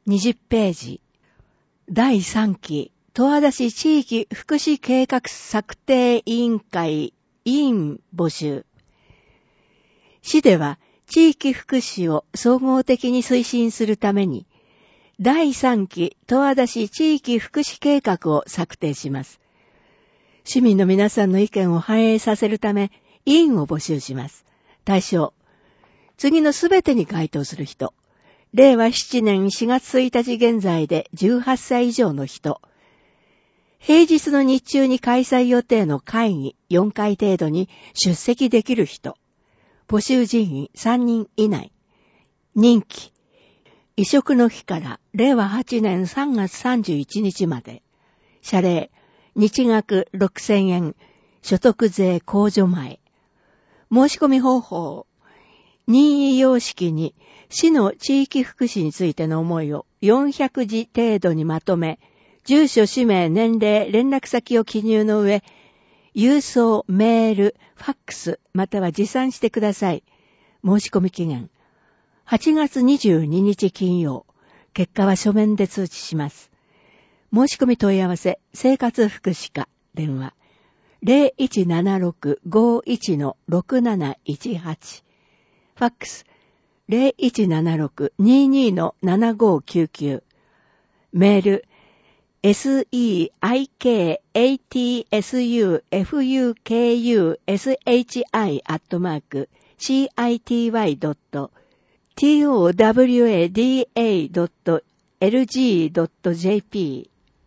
20ページ。第3期、十和田市地域福祉計画策定委員会委員募集。市では地域福祉を総合的に推進するために、第3期十和田市地域福祉計画を策定します。市民の皆さんの意見を反映させるため、委員を募集します。対象、次のすべてに該当する人。令和7年4月1日現在で18歳以上の人。平日の日中に開催予定の会議4回程度に出席できる人。募集人員3人以内。任期。移植の日から令和8年3月31日まで。謝礼。日額6000円。所得税控除前。申し込み方法。任意様式に市の地域福祉についての思いを400字程度にまとめ、住所、氏名、年齢、連絡先を記入の上、郵送、メール、ファックス、または持参してください。申し込み期限。8月22日金曜。結果は書面で通知します。申し込み問い合わせ、生活福祉課、電話。0176-51-6718。ファックス。0176-22-7599。メール。sikfukushii.towada.lg.jp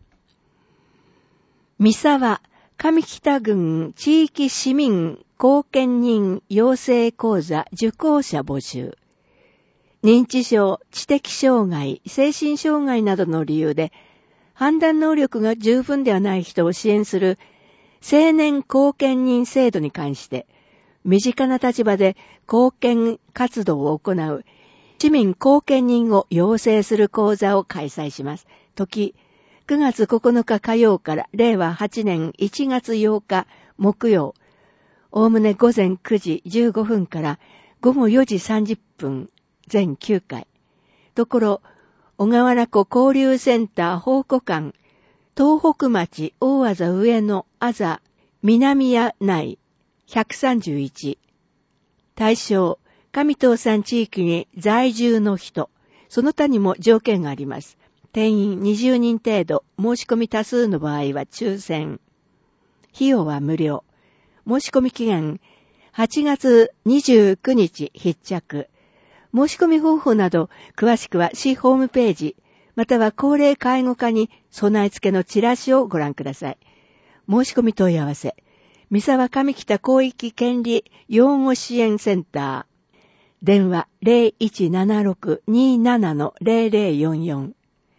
三沢上北郡地域市民貢献人養成講座受講者募集。認知症、知的障害、精神障害などの理由で判断能力が十分ではない人を支援する青年貢献人制度に関して身近な立場で貢献活動を行う市民貢献人を養成する講座を開催します。時9月9日火曜から令和8年1月8日木曜、おおむね午前9時15分から午後4時30分、全9回。ところ、小川原湖交流センター宝庫館、東北町大字上野あざ南谷内131。対象、上東山地域に在住の人、その他にも条件があります。定員20人程度、申し込み多数の場合は抽選。費用は無料。申し込み期限、8月29日必着。申し込み方法など、詳しくは市ホームページ、または高齢介護課に備え付けのチラシをご覧ください。申し込み問い合わせ。三沢上北広域権利養護支援センター。電話 0176-27-0044。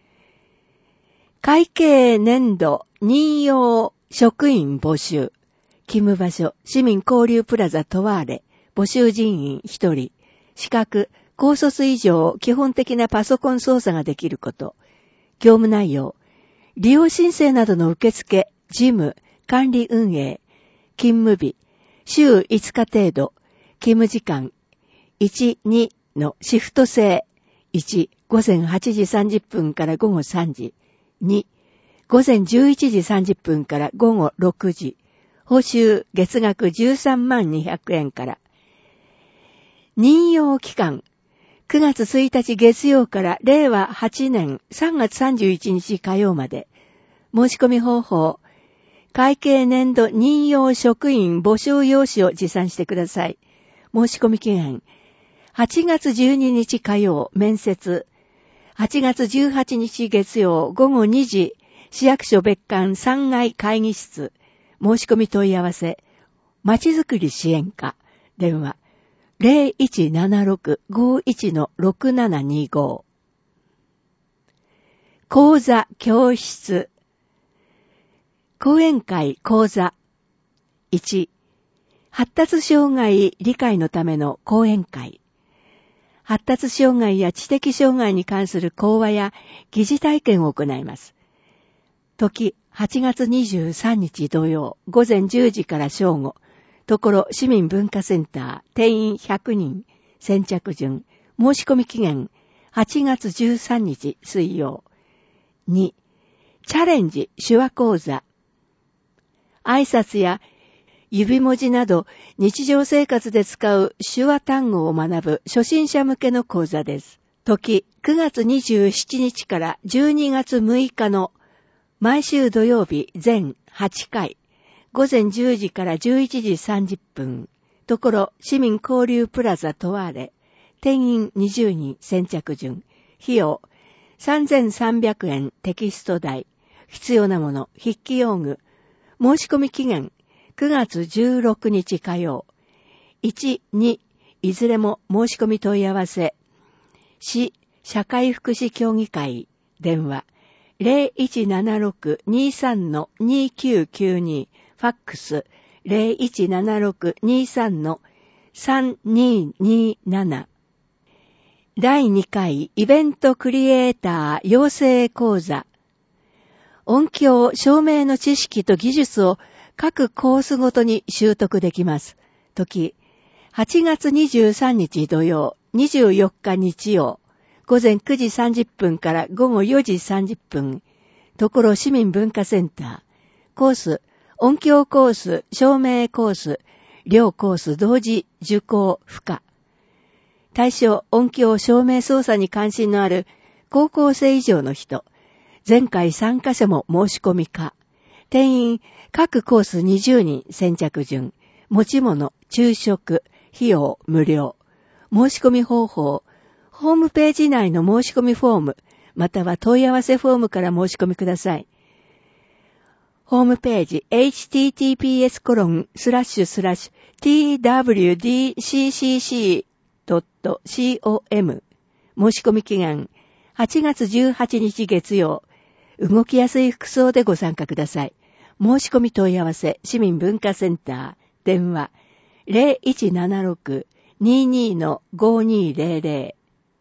会計年度任用職員募集。勤務場所、市民交流プラザトワーレ。募集人員1人。資格、高卒以上、基本的なパソコン操作ができること。業務内容、利用申請などの受付、事務、管理運営。勤務日、週5日程度。勤務時間、1、2のシフト制。1、午前8時30分から午後3時。2、午前11時30分から午後6時。報酬月額13万200円から。任用期間、9月1日月曜から令和8年3月31日火曜まで。申し込み方法、会計年度任用職員募集用紙を持参してください。申し込み期限、8月12日火曜面接。8月18日月曜午後2時、市役所別館3階会議室。申し込み問い合わせ。まちづくり支援課。電話。0176-51-6725。講座教室。講演会講座。1、発達障害理解のための講演会。発達障害や知的障害に関する講話や疑似体験を行います。時、8月23日土曜、午前10時から正午。ところ市民文化センター、定員100人、先着順。申し込み期限、 8月13日水曜。2、チャレンジ手話講座。挨拶や指文字など日常生活で使う手話単語を学ぶ初心者向けの講座です。時9月27日から12月6日の毎週土曜日全8回、午前10時から11時30分、ところ市民交流プラザトワーレ、定員20人先着順、費用3300円テキスト代、必要なもの、筆記用具、申し込み期限9月16日火曜、1、2、いずれも申し込み問い合わせ、市社会福祉協議会、電話、0176-23-2992、ファックス、0176-23-3227。第2回イベントクリエイター養成講座。音響、照明の知識と技術を各コースごとに習得できます。時、8月23日土曜、24日日曜、午前9時30分から午後4時30分、ところ市民文化センター、コース、音響コース、照明コース、両コース同時受講不可。対象、音響照明操作に関心のある高校生以上の人、前回参加者も申し込み可。定員、各コース20人先着順、持ち物、昼食、費用無料。申し込み方法、ホームページ内の申し込みフォーム、または問い合わせフォームから申し込みください。ホームページ https://twdccc.com 申し込み期限8月18日月曜。動きやすい服装でご参加ください。申し込み問い合わせ市民文化センター電話 0176-22-5200。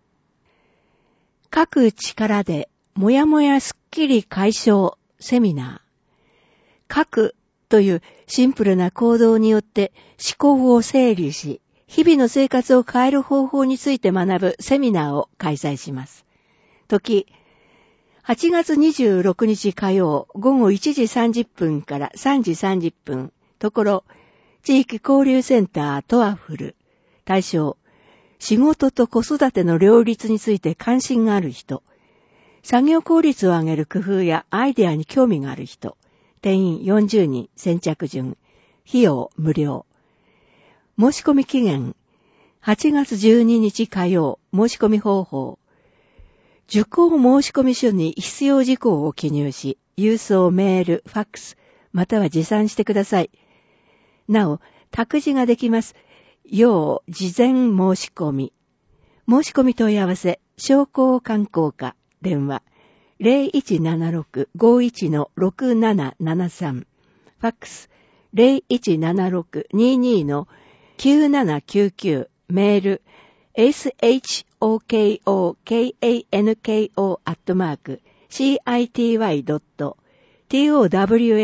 書く力でもやもやすっきり解消セミナー。書くというシンプルな行動によって思考を整理し、日々の生活を変える方法について学ぶセミナーを開催します。時、8月26日火曜午後1時30分から3時30分、ところ、地域交流センタートワフル。対象、仕事と子育ての両立について関心がある人、作業効率を上げる工夫やアイデアに興味がある人、定員40人先着順、費用無料。申し込み期限、8月12日火曜、申し込み方法。受講申し込み書に必要事項を記入し、郵送、メール、ファックス、または持参してください。なお、託児ができます。要事前申し込み。申し込み問い合わせ、商工観光課、電話、0176-51-6773。ファックス、0176-22-9799。メー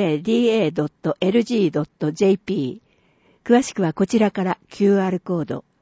ル、shoko@city.towada.lg.jp。詳しくはこちらから QR コード。